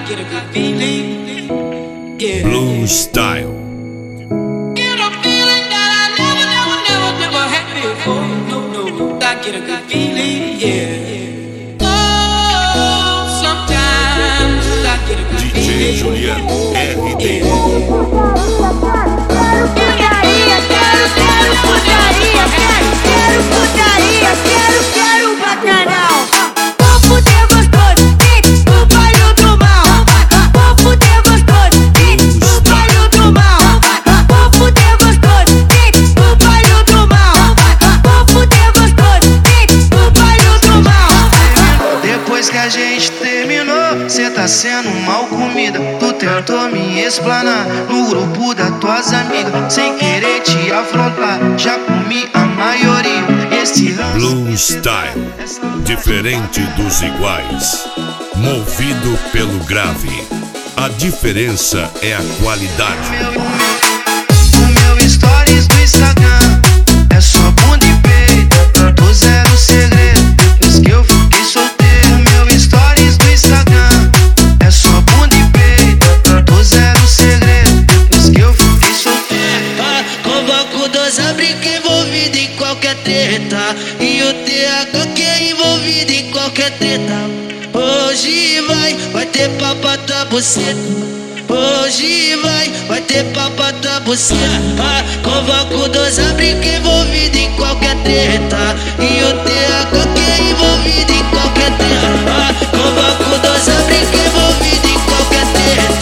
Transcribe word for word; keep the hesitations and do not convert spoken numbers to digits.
get a good feeling. Yeah. Blue Style. Get a feeling that I never, never, never, never had before. No, no, I get a good feeling. Yeah. Oh, sometimes I get a good D J feeling. Juliano R D. Putaria, quero, quero putaria, quero, quero putaria, quero, quero bacanal. Vou fuder gostoso, bitch, no baile do mal. Vou fuder gostoso, bitch, no baile do mal. Vou fuder gostoso, bitch, no baile do mal. Vou fuder gostoso, bitch, no baile do mal. Depois que a gente terminou, cê tá sendo mal comida. Tu tentou me explanar no grupo das tuas amigas, sem querer te afrontar, já comi a maioria. Esse ranço, Blue Style. Diferente dos iguais. Movido pelo grave. A diferença é a qualidade. meu, o meu, o meu stories do Instagram é só bunda e peito, tô zero segredo. Depois que eu fiquei solteiro, o meu stories do Instagram é só bunda e peito, tô zero segredo. Depois que eu fiquei solteiro. Ah, convoco dois abrigos envolvidos em qualquer treta, e o T H que é envolvido em qualquer treta. Hoje vai, vai ter papo da buceta. Hoje vai, vai ter papo da buceta. Ah, convoco dois abrigos envolvidos em qualquer treta, e o T H que é envolvido em qualquer treta. Ah, convoco dois abrigos envolvidos em qualquer treta.